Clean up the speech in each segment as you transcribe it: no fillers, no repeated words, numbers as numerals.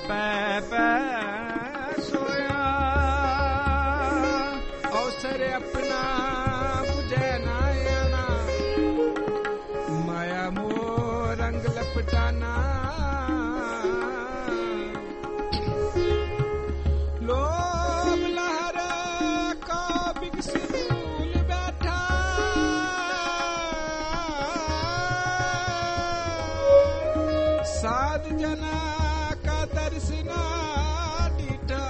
ਪੈ ਪੈ ਸੋਇਆ, ਅਵਸਰ ਆਪਣਾ ਬੁਝੈ ਨਾ ਆਣਾ, ਮਾਇਆ ਮੋਹ ਰੰਗ ਲਪਟਾਨਾ, ਲੋਭ ਲਹਰ ਕਾ ਬਿਕਸ ਭੂਲ ਬੈਠਾ, ਸਾਧ ਜਨਾ ਕਾ ਦਰਸ ਨਾ ਡੀਠਾ,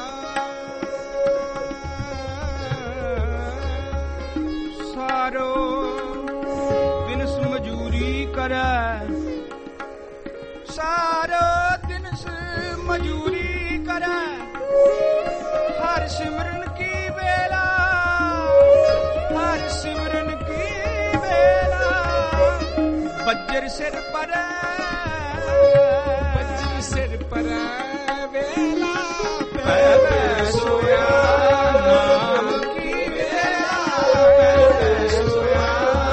ਸਾਰੋ ਦਿਨਸ ਮਜੂਰੀ ਕਰੈ, ਸਾਰੋ ਦਿਨਸ ਮਜੂਰੀ ਕਰੈ, ਹਰ ਸਿਮਰਨ ਕੀ ਵੇਲਾ, ਹਰ ਸਿਮਰਨ ਕੀ ਵੇਲਾ, ਬੱਜਰ ਸਿਰ ਪਰੈ, ਬੱਜਰ ਸਿਰ ਪਰੈ ਵੇਲਾ, ਪੈ ਪੈ ਸੋਇਆ ਨਾਮ ਕੀ ਵੇਲਾ, ਪੈ ਪੈ ਸੋਇਆ,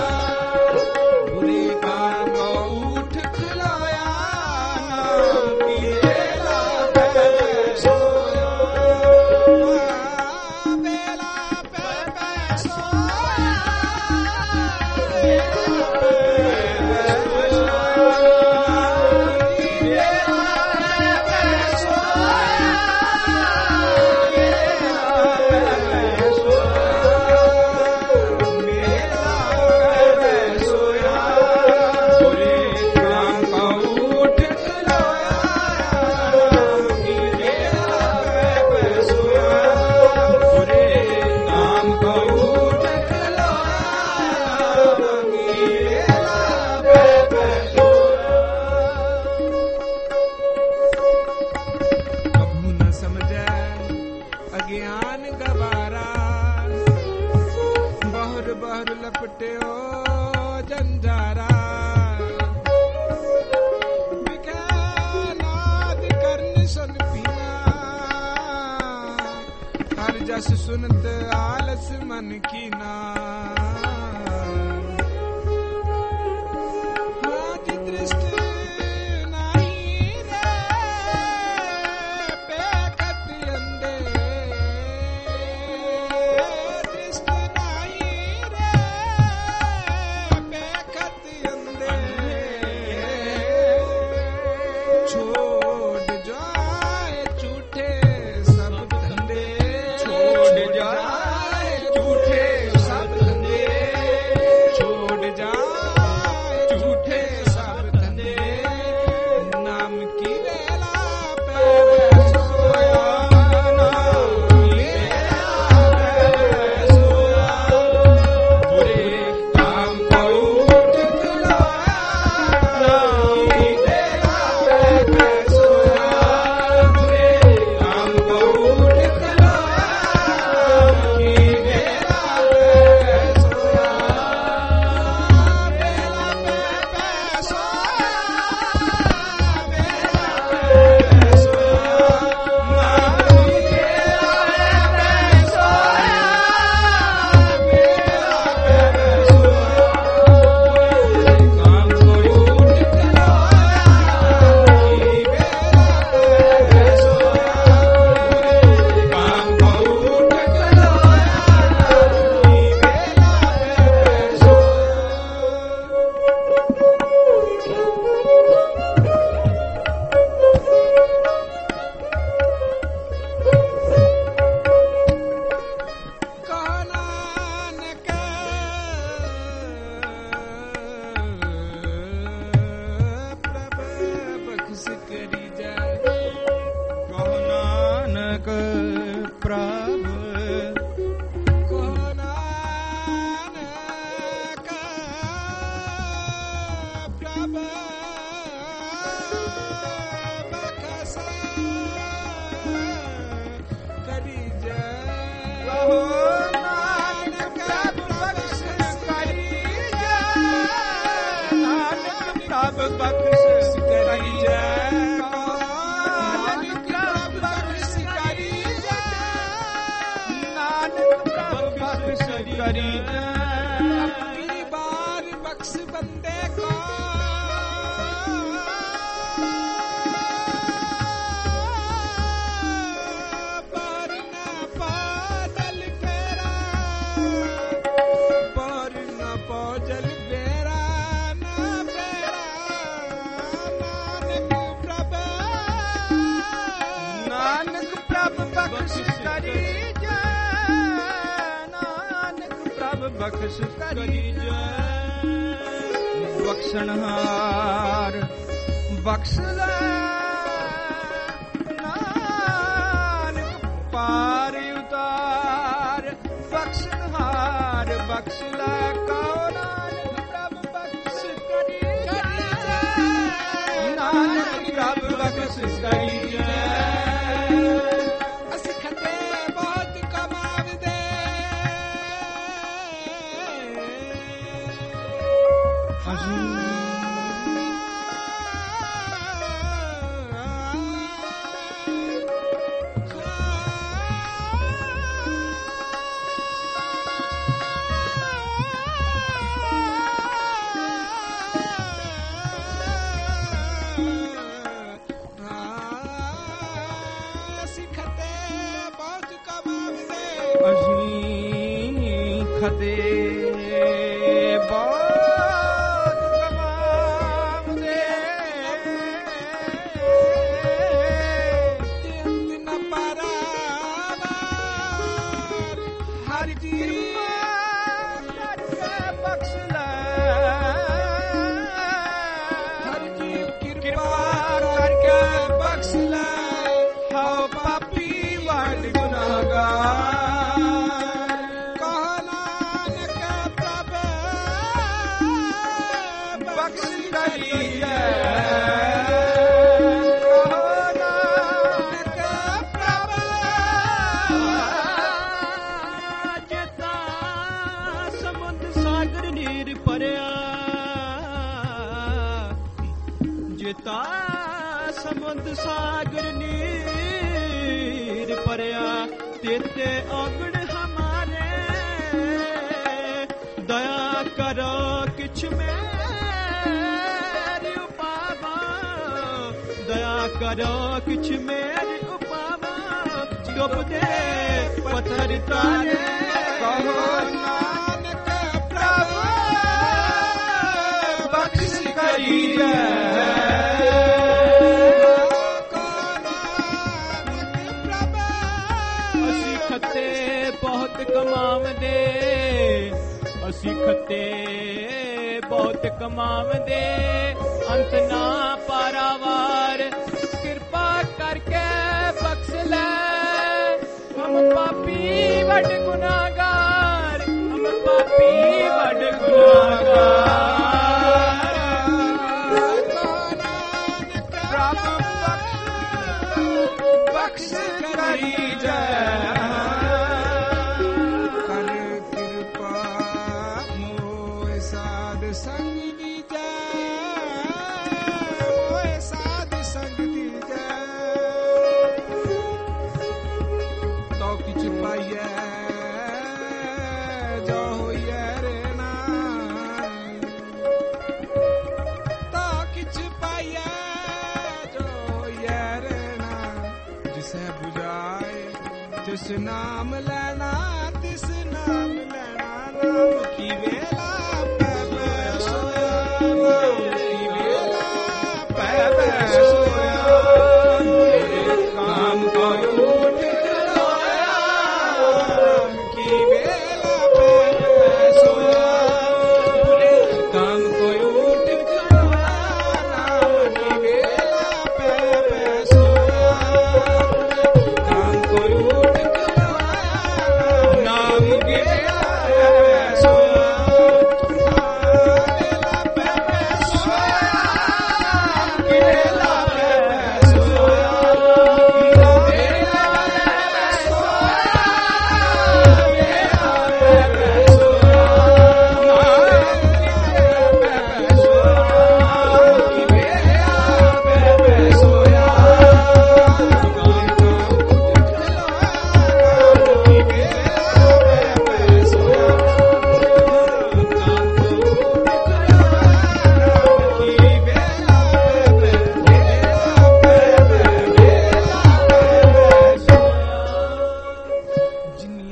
ਬੁਰੇ ਕਾਮ ਕੋ ਉਠ ਖਲੋਇਆ, ਨਾਮ ਕੀ ਵੇਲਾ, ਪੈ ਪੈ ਸੋਇਆ, ਵੇਲਾ ਪੈ ਪੈ ਸੋਇਆ, ਵੇਲਾ ਪੈ ਪੈ ਸੋਇਆ, ਗਿਆਨ ਗਵਾਰਾ, ਬਹੁਰ ਬਹੁਰ ਲਪਟਿਓ ਜੰਜਾਰਾ, ਵਿਖੇ ਨਾਦ ਕਰਨ ਸੁਨ ਪੀਨਾ, ਹਰ ਜਸ ਸੁਨਤ ਆਲਸ ਮਨ ਕੀਨਾ, ਹਾਜ ਦ੍ਰਿਸ਼ਟ ਬਖਸ਼ ਕਰੀ ਜੈ। ਬਖਸ਼ਣਹਾਰ ਬਖਸ਼ ਲੈ ਨਾਨਕ ਪਾਰ ਉਤਾਰ। ਬਖਸ਼ਣਹਾਰ ਬਖਸ਼ ਲੈ ਕਉ ਨਾਨਕ ਪ੍ਰਭ ਬਖਸ਼ ਕਰੀ ਜੈ। ਨਾਨਕ ਪ੍ਰਭ ਬਖਸ਼ ਕਰੀ ਜੈ। ਖਤੇ ਬਹੁਤ ਕਮਾਵਦੇ ਅੰਤ ਨ ਪਾਰਾਵਾਰ। ਹਰ ਕਿਰਪਾ ਕਰਕੇ ਬਖਸ਼ ਲੈ। ਹਰ ਜੀ ਕਿਰਪਾ ਕਰਕੇ ਬਖਸ਼ ਲੈ। ਹਉ ਪਾਪੀ ਵੱਡ ਗੁਨਾਹਗਾਰ। ਸਮੁੰਦ ਸਾਗਰ ਨੀਰ ਭਰਿਆ ਤੇਤੇ ਔਗਣ ਹਮਾਰੇ। ਦਇਆ ਕਰੋ ਕਿਛ ਮੇਰੀ ਉਪਾਵਾ। ਦਇਆ ਕਰੋ ਕਿਛ ਮੇਰੀ ਉਪਾਵਾ। ਡੁੱਬਦੇ ਪੱਥਰ ਤਾਰੇ ਕਹੋ ਨਾਨਕ ਪ੍ਰਭ ਬਖਸ਼ ਕਰੀ ਜੈ। ਬਹੁਤ ਕਮਾਵਦੇ ਅਸੀਂ ਖੱਤੇ ਬਹੁਤ ਕਮਾਵਦੇ ਅੰਤ ਨਾ ਪਾਰਾਵਾਰ। ਕਿਰਪਾ ਕਰਕੇ ਬਖਸ਼ ਲੈ ਹਮ ਪਾਪੀ ਵੱਡ ਗੁਨਾਹਗਾਰ। ਹਮ ਪਾਪੀ ਵੱਡ ਗੁਨਾਹਗਾਰ। ਪ੍ਰਭ ਬਖਸ਼ ਕਰੀ ਜੈ। ਸੰਗ ਦੀ ਜੈ ਮੋਏ ਸਾਧ ਸੰਗ ਦੀ ਜੈ। ਤੋ ਕਿਛ ਪਾਈਐ ਜੋ ਹੋਈਐ ਰੇ ਨਾ। ਤੋ ਕਿਛ ਪਾਈਐ ਜੋ ਹੋਈਐ ਰੇ ਨਾ। ਜਿਸੈ 부ਝਾਏ ਜਿਸ ਨਾਮ ਲੈਣਾ ਤਿਸ ਨਾਮ ਲੈਣਾ। ਨਾਮ ਕੀ ਵੇਲਾ ਸੋਇਆ।